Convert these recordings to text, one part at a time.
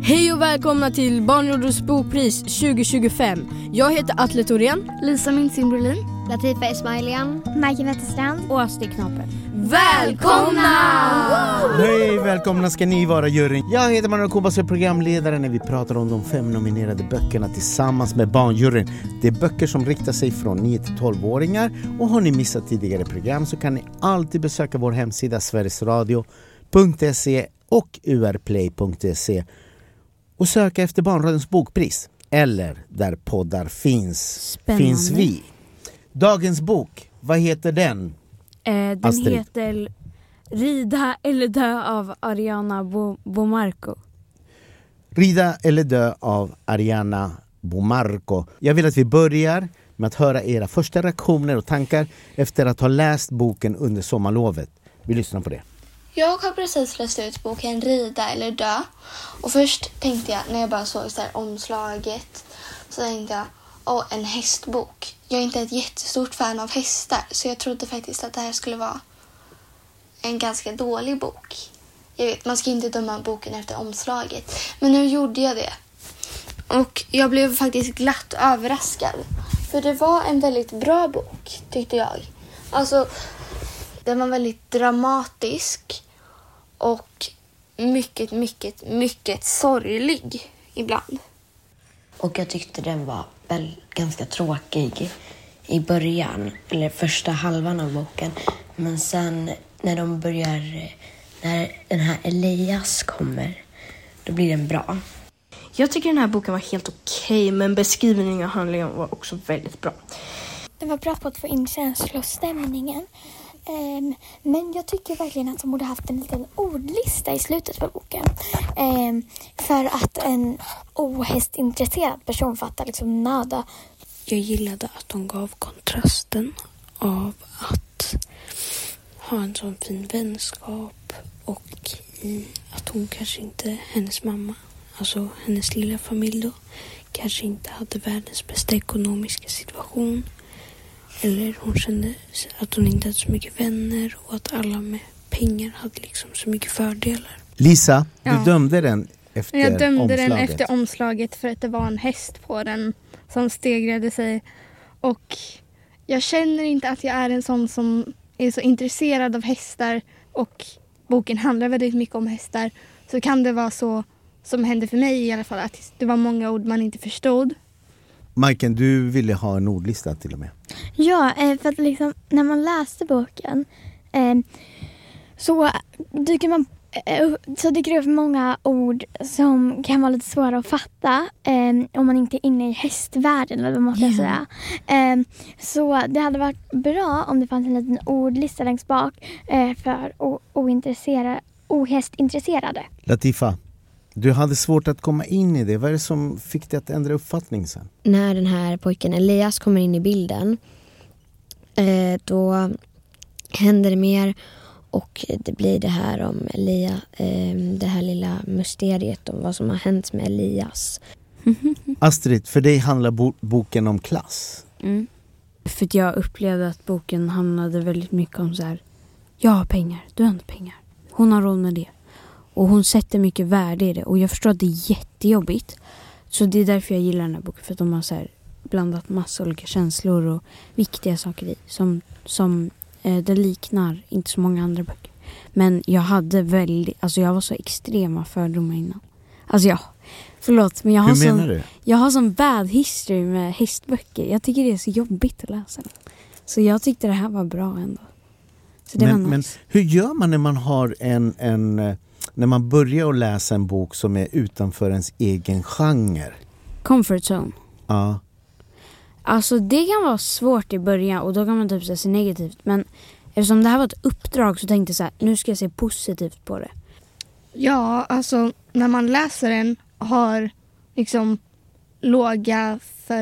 Hej och välkomna till Barnrådets bokpris 2025. Jag heter Atle Thorén, Lisa Mintzin-Brolin, Latifa Ismailian, Majken Wetterstrand och Astrid Knape. Välkomna! Hej, välkomna ska ni vara juryn. Jag heter Manuel Kobas och är programledare när vi pratar om de 5 nominerade böckerna tillsammans med barnjuryn. Det är böcker som riktar sig från 9 till 12-åringar, och har ni missat tidigare program så kan ni alltid besöka vår hemsida sverigesradio.se och urplay.se och söka efter Barnradions bokpris, eller där poddar finns vi. Dagens bok, vad heter den? Den Astrid heter Rida eller dö av Ariana Bomarco. Rida eller dö av Ariana Bomarco. Jag vill att vi börjar med att höra era första reaktioner och tankar efter att ha läst boken under sommarlovet. Vi lyssnar på det. Jag har precis läst ut boken Rida eller dö. Och först tänkte jag, när jag bara såg så här omslaget, så tänkte jag, en hästbok. Jag är inte ett jättestort fan av hästar, så jag trodde faktiskt att det här skulle vara en ganska dålig bok. Jag vet, man ska inte döma boken efter omslaget. Men nu gjorde jag det. Och jag blev faktiskt glatt överraskad. För det var en väldigt bra bok, tyckte jag. Alltså, den var väldigt dramatisk och mycket, mycket, mycket sorglig ibland. Och jag tyckte den var väl ganska tråkig i början, eller första halvan av boken. Men sen när den här Elias kommer, då blir den bra. Jag tycker den här boken var helt okej, men beskrivningen av handlingen var också väldigt bra. Den var bra på att få in känslor och stämningen. Men jag tycker verkligen att de borde haft en liten ordlista i slutet på boken. För att en ohästintresserad person fattar liksom nada. Jag gillade att de gav kontrasten av att ha en sån fin vänskap och i att hon kanske inte, hennes mamma, alltså hennes lilla familj då, kanske inte hade världens bästa ekonomiska situation. Eller hon kände att hon inte hade så mycket vänner och att alla med pengar hade liksom så mycket fördelar. Lisa, du dömde den efter omslaget. Jag dömde den efter omslaget för att det var en häst på den som stegrade sig. Och jag känner inte att jag är en sån som är så intresserad av hästar, och boken handlar väldigt mycket om hästar. Så kan det vara så som hände för mig i alla fall, att det var många ord man inte förstod. Majken, du ville ha en ordlista till och med. Ja, för att liksom, när man läste boken så dyker det upp många ord som kan vara lite svåra att fatta om man inte är inne i hästvärlden, eller vad måste jag säga. Så det hade varit bra om det fanns en liten ordlista längst bak för ohästintresserade. Latifa, du hade svårt att komma in i det. Vad är det som fick dig att ändra uppfattning sen? När den här pojken Elias kommer in i bilden, då händer det mer, och det blir det här om det här lilla mysteriet om vad som har hänt med Elias. Astrid, för dig handlar boken om klass. För att jag upplevde att boken handlade väldigt mycket om så här: jag har pengar, du har inte pengar. Hon har råd med det. Och hon sätter mycket värde i det. Och jag förstår att det är jättejobbigt. Så det är därför jag gillar den här boken. För att de har så här blandat massa olika känslor och viktiga saker i. Som det liknar inte så många andra böcker. Men jag hade jag var så extrema fördomar innan. Förlåt, men jag har sån bad history med hästböcker. Jag tycker det är så jobbigt att läsa. Så jag tyckte det här var bra ändå. Så det var nice. Men hur gör man när man har när man börjar att läsa en bok som är utanför ens egen genre? Comfort zone. Ja. Alltså det kan vara svårt i början, och då kan man typ säga sig negativt. Men eftersom det här var ett uppdrag så tänkte jag så här: nu ska jag se positivt på det. Ja, alltså när man läser den har liksom låga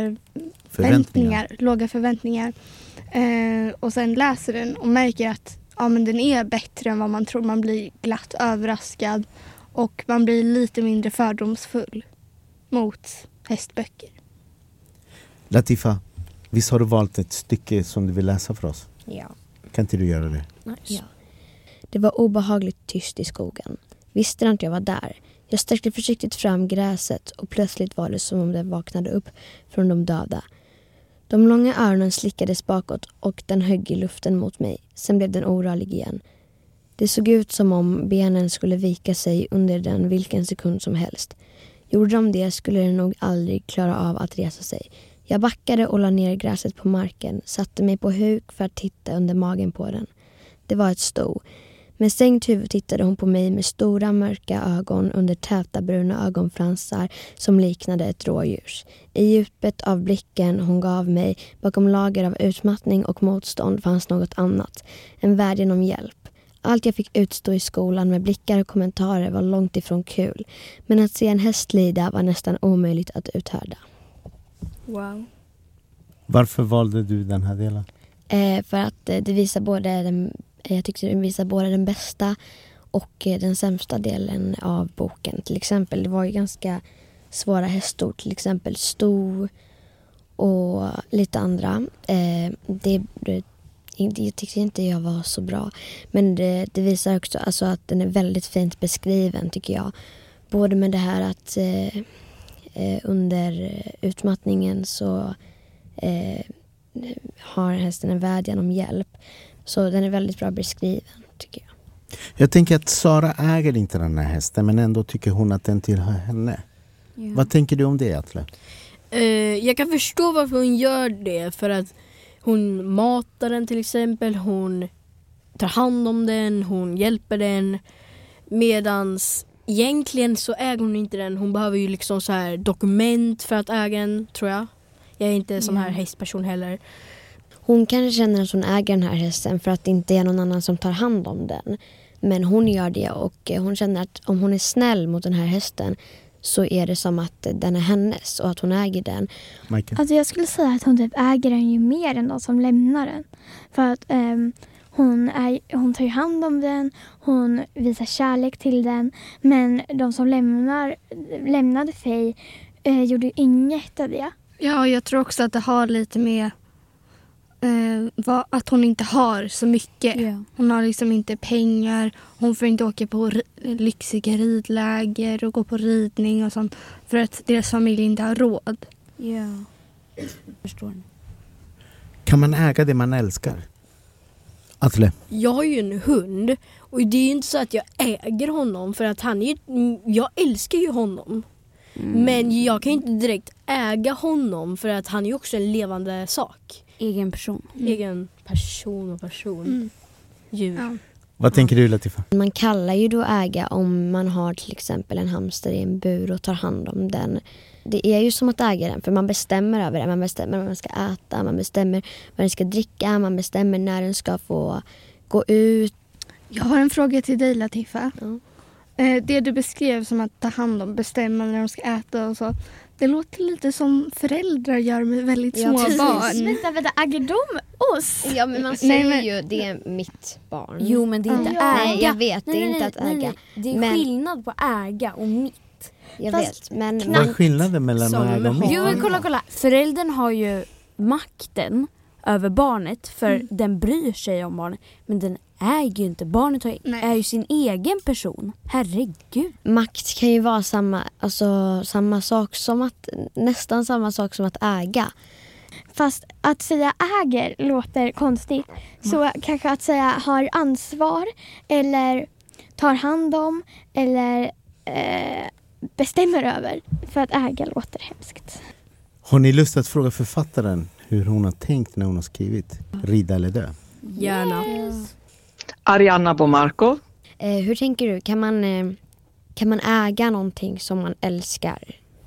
förväntningar. Och sen läser den och märker att men den är bättre än vad man tror. Man blir glatt överraskad och man blir lite mindre fördomsfull mot hästböcker. Latifa, visst har du valt ett stycke som du vill läsa för oss? Ja. Kan inte du göra det? Nice. Ja. Det var obehagligt tyst i skogen. Visste inte jag var där. Jag sträckte försiktigt fram gräset och plötsligt var det som om det vaknade upp från de döda. De långa öronen slickades bakåt och den högg i luften mot mig. Sen blev den orörlig igen. Det såg ut som om benen skulle vika sig under den vilken sekund som helst. Gjorde de det skulle den nog aldrig klara av att resa sig. Jag backade och la ner gräset på marken, satte mig på huk för att titta under magen på den. Det var ett sto. Med sänkt huvud tittade hon på mig med stora mörka ögon under täta bruna ögonfransar som liknade ett rådjurs. I djupet av blicken hon gav mig, bakom lager av utmattning och motstånd, fanns något annat. En vädjan om hjälp. Allt jag fick utstå i skolan med blickar och kommentarer var långt ifrån kul. Men att se en häst lida var nästan omöjligt att uthärda. Wow. Varför valde du den här delen? För att det visar jag tyckte det visar både den bästa och den sämsta delen av boken. Till exempel, det var ju ganska svåra hästord. Till exempel sto och lite andra. Det tyckte inte jag var så bra. Men det visar också alltså, att den är väldigt fint beskriven, tycker jag. Både med det här att under utmattningen så har hästen en vädjan om hjälp. Så den är väldigt bra beskriven, tycker jag. Jag tänker att Sara äger inte den här hästen, men ändå tycker hon att den tillhör henne. Ja. Vad tänker du om det, Atle? Jag kan förstå varför hon gör det. För att hon matar den till exempel. Hon tar hand om den. Hon hjälper den. Medans egentligen så äger hon inte den. Hon behöver ju liksom så här dokument för att äga den, tror jag. Jag är inte en sån här hästperson heller. Hon kanske känner att hon äger den här hästen för att det inte är någon annan som tar hand om den. Men hon gör det, och hon känner att om hon är snäll mot den här hästen så är det som att den är hennes och att hon äger den. Alltså jag skulle säga att hon typ äger den ju mer än de som lämnar den. För att hon tar ju hand om den, hon visar kärlek till den. Men de som lämnade Faye gjorde ju inget av det. Ja, jag tror också att det har lite med att hon inte har så mycket. Yeah. Hon har liksom inte pengar. Hon får inte åka på lyxiga ridläger och gå på ridning och sånt. För att deras familj inte har råd. Ja, förstår ni. Kan man äga det man älskar? Atle? Jag har ju en hund. Och det är ju inte så att jag äger honom. För att jag älskar ju honom. Men jag kan inte direkt äga honom. För att han är ju också en levande sak. Egen person. Egen person. Djur. Ja. Vad tänker du, Latifa? Man kallar ju då äga om man har till exempel en hamster i en bur och tar hand om den. Det är ju som att äga den, för man bestämmer över den. Man bestämmer vad man ska äta, man bestämmer vad den ska dricka, man bestämmer när den ska få gå ut. Jag har en fråga till dig, Latifa. Ja. Det du beskrev som att ta hand om, bestämma när de ska äta och så. Det låter lite som föräldrar gör med väldigt små barn. Vänta, äger de oss? Ja, men man säger ju det är mitt barn. Jo, men det är inte äga. Nej, jag vet, det är inte att äga. Det är skillnad på äga och mitt. Jag vet, men... Vad är skillnaden mellan äga och mitt? Jo, men kolla. Föräldern har ju makten över barnet, för den bryr sig om barnet. Men den äger ju inte. Barnet är ju sin egen person. Herregud. Makt kan ju vara samma sak som att, nästan samma sak som att äga. Fast att säga äger låter konstigt. Så kanske att säga har ansvar eller tar hand om eller bestämmer över. För att äga låter hemskt. Har ni lust att fråga författaren hur hon har tänkt när hon har skrivit Rida eller dö? Gärna. Yes. Arianna Bomarco. Hur tänker du? Kan man äga någonting som man älskar?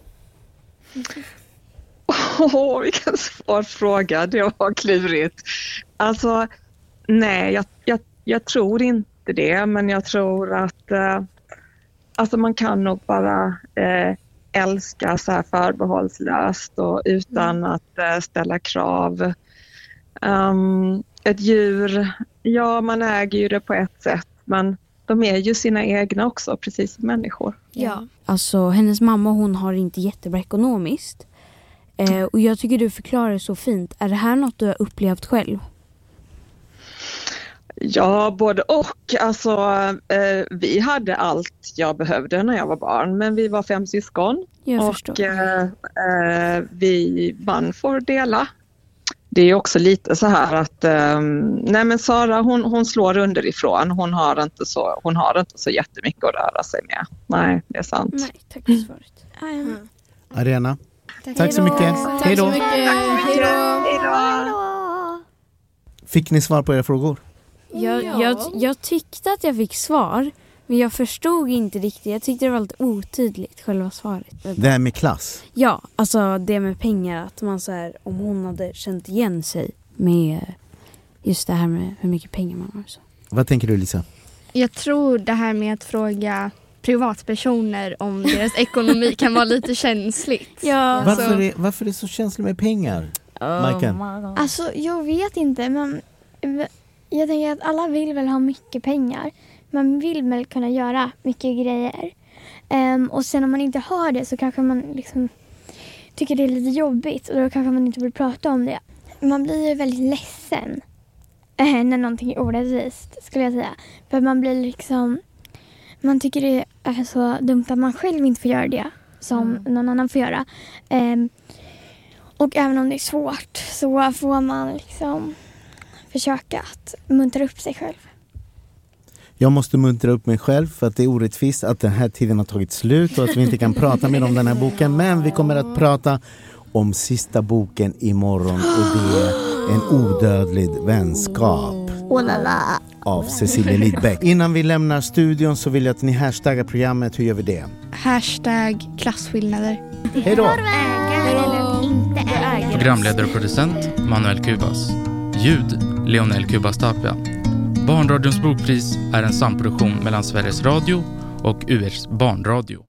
Vilken svår fråga. Det var klurigt. Alltså, nej, jag tror inte det. Men jag tror att man kan nog bara älska så här förbehållslöst och utan att ställa krav. Ett djur, ja, man äger ju det på ett sätt, men de är ju sina egna också, precis som människor. Ja, alltså hennes mamma, hon har inte jättebra ekonomiskt. Och jag tycker du förklarar det så fint. Är det här något du har upplevt själv? Ja, både och. Alltså, vi hade allt jag behövde när jag var barn, men vi var 5 syskon. Jag förstår. Man får dela. Det är också lite så här att nej men Sara hon slår underifrån. Hon har inte så jättemycket att röra sig med. Nej, det är sant. Nej, tack för svaret. Arena. Tack så mycket. Hej då. Fick ni svar på era frågor? Jag tyckte att jag fick svar, men jag förstod inte riktigt. Jag tyckte det var lite otydligt, själva svaret. Det här med klass? Ja, alltså det med pengar. Att man så här, om hon hade känt igen sig med just det här med hur mycket pengar man har. Så. Vad tänker du, Lisa? Jag tror det här med att fråga privatpersoner om deras ekonomi kan vara lite känsligt. Ja. Varför är det så känsligt med pengar, Majken? Alltså, jag vet inte, men jag tänker att alla vill väl ha mycket pengar. Man vill väl kunna göra mycket grejer. Och sen om man inte har det så kanske man liksom tycker det är lite jobbigt. Och då kanske man inte vill prata om det. Man blir ju väldigt ledsen när någonting är orättvist, skulle jag säga. För man blir liksom... Man tycker det är så dumt att man själv inte får göra det som någon annan får göra. Och även om det är svårt så får man liksom försöka att muntra upp sig själv. Jag måste muntra upp mig själv för att det är orättvist att den här tiden har tagit slut och att vi inte kan prata mer om den här boken. Men vi kommer att prata om sista boken imorgon och det är En odödlig vänskap av Cecilia Lidbeck. Innan vi lämnar studion så vill jag att ni hashtaggar programmet. Hur gör vi det? #klassskillnader. Hej då! Programledare och producent Manuel Cubas. Ljud Leonel Cubas Tapia. Barnradions bokpris är en samproduktion mellan Sveriges Radio och URs barnradio.